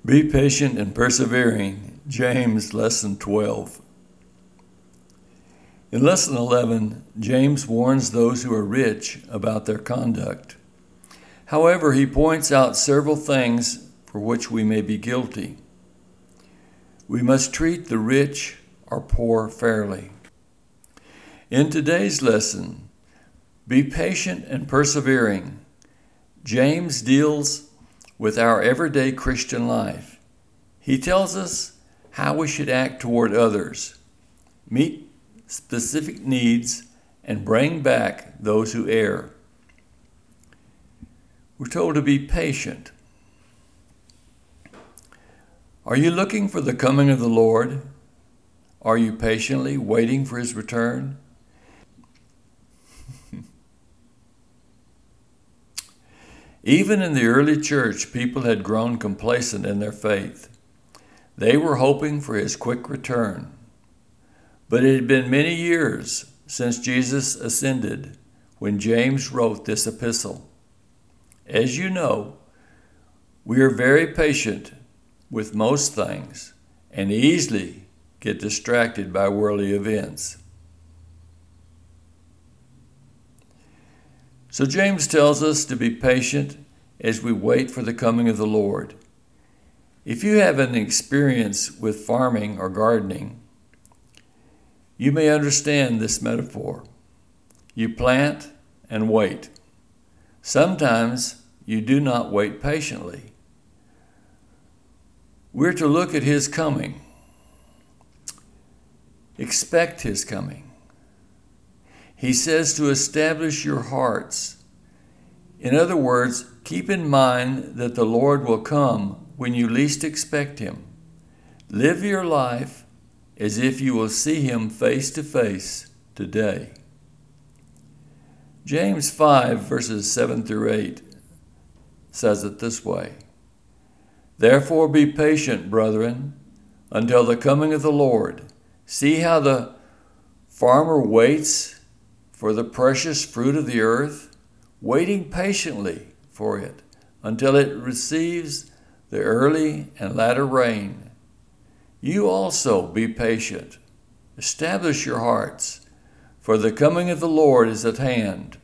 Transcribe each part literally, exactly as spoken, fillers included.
Be patient and persevering. James, Lesson twelve. In Lesson eleven, James warns those who are rich about their conduct. However, he points out several things for which we may be guilty. We must treat the rich or poor fairly. In today's lesson, be patient and persevering. James deals with our everyday Christian life. He tells us how we should act toward others, meet specific needs, and bring back those who err. We're told to be patient. Are you looking for the coming of the Lord? Are you patiently waiting for his return? Even in the early church, people had grown complacent in their faith. They were hoping for his quick return. But it had been many years since Jesus ascended when James wrote this epistle. As you know, we are very patient with most things and easily get distracted by worldly events. So James tells us to be patient as we wait for the coming of the Lord. If you have an experience with farming or gardening, you may understand this metaphor. You plant and wait. Sometimes you do not wait patiently. We're to look at his coming. Expect his coming. He says to establish your hearts. In other words, keep in mind that the Lord will come when you least expect him. Live your life as if you will see him face to face today. James five, verses seven through eight says it this way. Therefore be patient, brethren, until the coming of the Lord. See how the farmer waits for the precious fruit of the earth, waiting patiently for it until it receives the early and latter rain. You also be patient. Establish your hearts, for the coming of the Lord is at hand.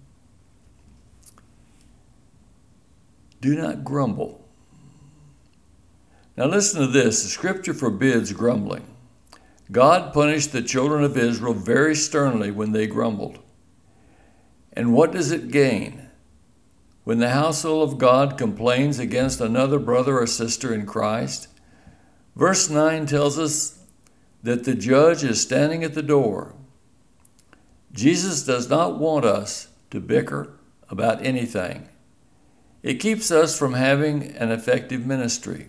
Do not grumble. Now listen to this. The scripture forbids grumbling. God punished the children of Israel very sternly when they grumbled. And what does it gain? When the household of God complains against another brother or sister in Christ, verse nine tells us that the judge is standing at the door. Jesus does not want us to bicker about anything. It keeps us from having an effective ministry.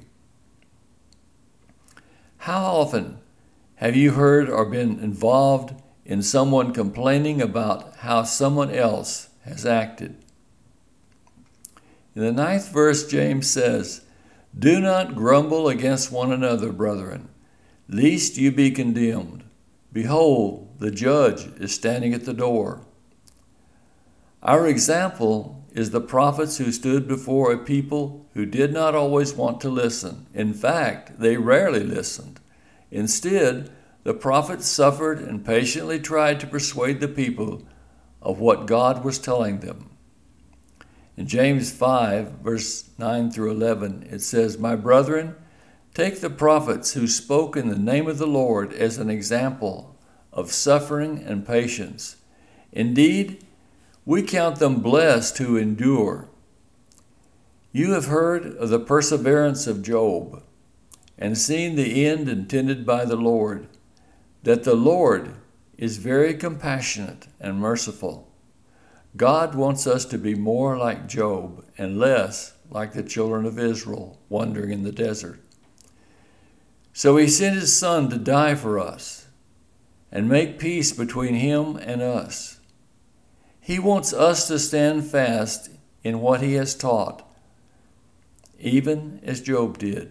How often have you heard or been involved in someone complaining about how someone else has acted? In the ninth verse, James says, do not grumble against one another, brethren, lest you be condemned. Behold, the judge is standing at the door. Our example is the prophets who stood before a people who did not always want to listen. In fact, they rarely listened. Instead, the prophets suffered and patiently tried to persuade the people of what God was telling them. In James five, verse nine through eleven, it says, my brethren, take the prophets who spoke in the name of the Lord as an example of suffering and patience. Indeed, we count them blessed who endure. You have heard of the perseverance of Job and seen the end intended by the Lord, that the Lord is very compassionate and merciful. God wants us to be more like Job and less like the children of Israel wandering in the desert. So he sent his Son to die for us and make peace between him and us. He wants us to stand fast in what he has taught, even as Job did.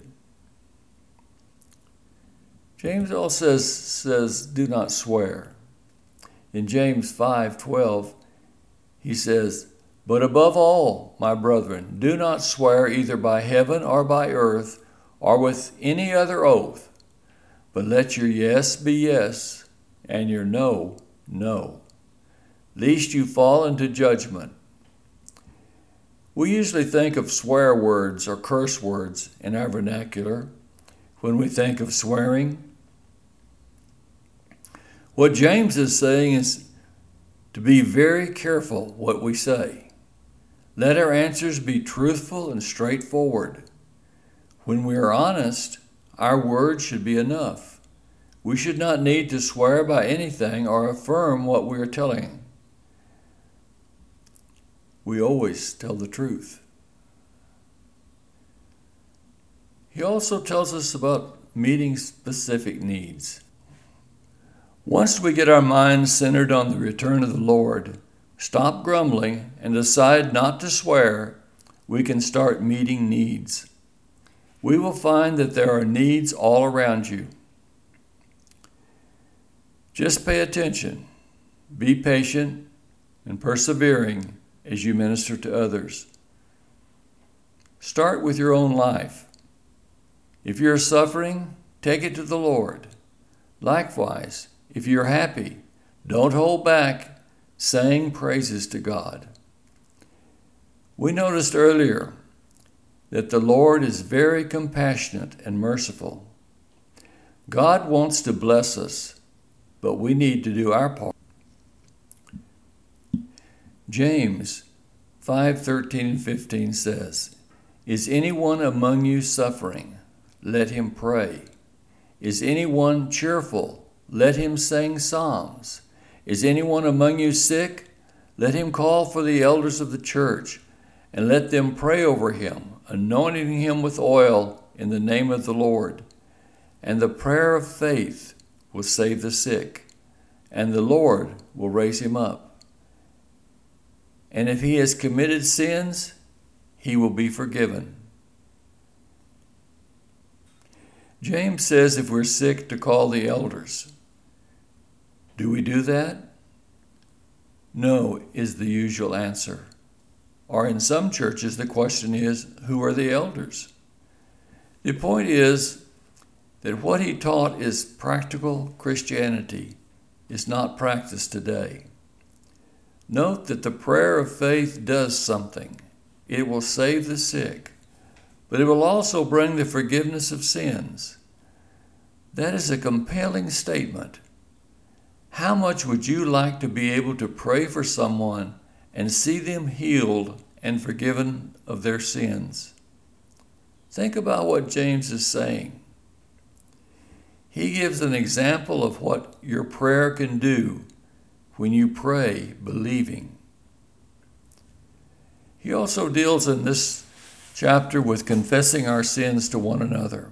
James also says, says, do not swear. In James five twelve, he says, but above all, my brethren, do not swear either by heaven or by earth or with any other oath, but let your yes be yes, and your no, no, lest you fall into judgment. We usually think of swear words or curse words in our vernacular when we think of swearing. What James is saying is to be very careful what we say. Let our answers be truthful and straightforward. When we are honest, our words should be enough. We should not need to swear by anything or affirm what we are telling. We always tell the truth. He also tells us about meeting specific needs. Once we get our minds centered on the return of the Lord, stop grumbling, and decide not to swear, we can start meeting needs. We will find that there are needs all around you. Just pay attention, be patient, and persevering as you minister to others. Start with your own life. If you're suffering, take it to the Lord. Likewise, if you're happy, don't hold back saying praises to God. We noticed earlier that the Lord is very compassionate and merciful. God wants to bless us, but we need to do our part. James five thirteen and fifteen says, "Is anyone among you suffering? Let him pray. Is anyone cheerful? Let him sing psalms. Is anyone among you sick? Let him call for the elders of the church, and let them pray over him, anointing him with oil in the name of the Lord. And the prayer of faith will save the sick, and the Lord will raise him up. And if he has committed sins, he will be forgiven." James says if we're sick to call the elders. Do we do that? No, is the usual answer. Or in some churches, the question is, who are the elders? The point is that what he taught is practical Christianity is not practiced today. Note that the prayer of faith does something. It will save the sick, but it will also bring the forgiveness of sins. That is a compelling statement. How much would you like to be able to pray for someone and see them healed and forgiven of their sins? Think about what James is saying. He gives an example of what your prayer can do when you pray believing. He also deals in this chapter with confessing our sins to one another.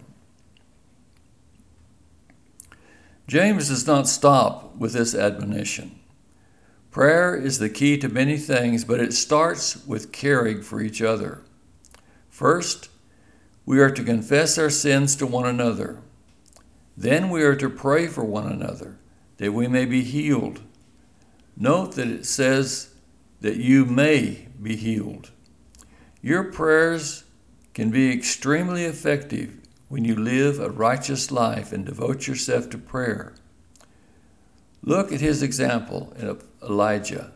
James does not stop with this admonition. Prayer is the key to many things, but it starts with caring for each other. First, we are to confess our sins to one another. Then we are to pray for one another, that we may be healed. Note that it says that you may be healed. Your prayers can be extremely effective when you live a righteous life and devote yourself to prayer. Look at his example in Elijah.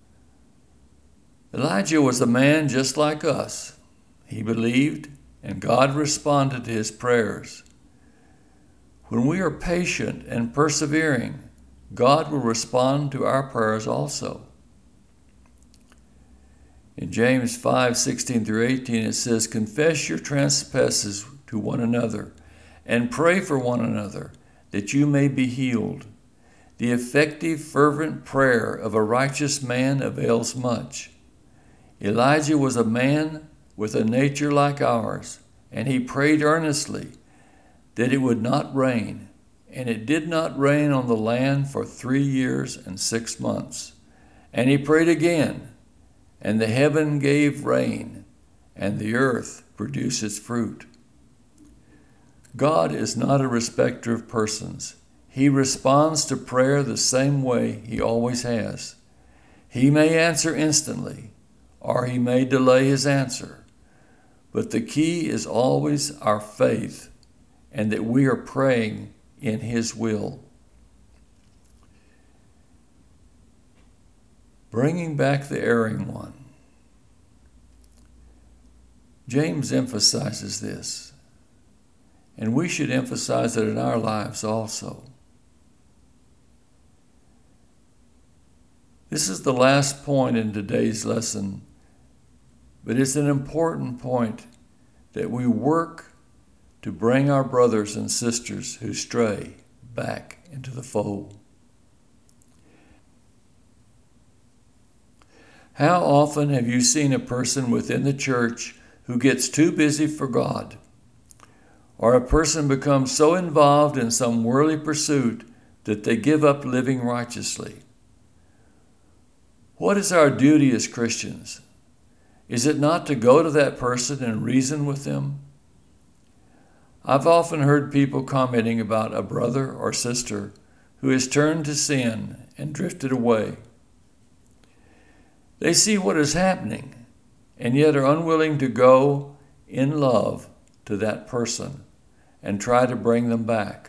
Elijah was a man just like us. He believed, and God responded to his prayers. When we are patient and persevering, God will respond to our prayers also. In James five sixteen through eighteen, it says, "Confess your trespasses to one another, and pray for one another, that you may be healed. The effective, fervent prayer of a righteous man avails much." Elijah was a man with a nature like ours, and he prayed earnestly that it would not rain. And it did not rain on the land for three years and six months. And he prayed again, and the heaven gave rain, and the earth produced its fruit. God is not a respecter of persons. He responds to prayer the same way he always has. He may answer instantly, or he may delay his answer. But the key is always our faith and that we are praying in His will. Bringing back the erring one. James emphasizes this, and we should emphasize it in our lives also. This is the last point in today's lesson, but it's an important point that we work to bring our brothers and sisters who stray back into the fold. How often have you seen a person within the church who gets too busy for God, or a person becomes so involved in some worldly pursuit that they give up living righteously? What is our duty as Christians? Is it not to go to that person and reason with them? I've often heard people commenting about a brother or sister who has turned to sin and drifted away. They see what is happening and yet are unwilling to go in love to that person and try to bring them back.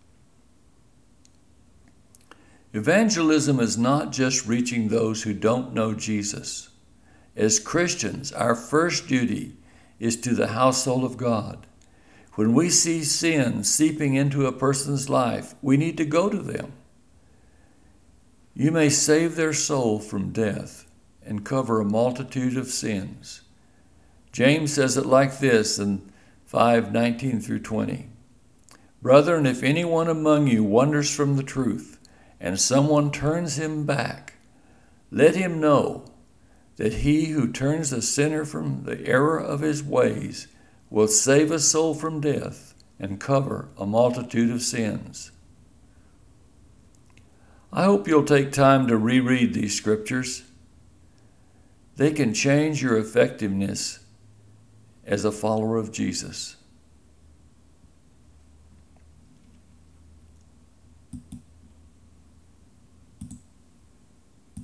Evangelism is not just reaching those who don't know Jesus. As Christians, our first duty is to the household of God. When we see sin seeping into a person's life, we need to go to them. You may save their soul from death and cover a multitude of sins. James says it like this in five nineteen through twenty. Brethren, if anyone among you wanders from the truth, and someone turns him back, let him know that he who turns the sinner from the error of his ways will save a soul from death and cover a multitude of sins. I hope you'll take time to reread these scriptures. They can change your effectiveness as a follower of Jesus.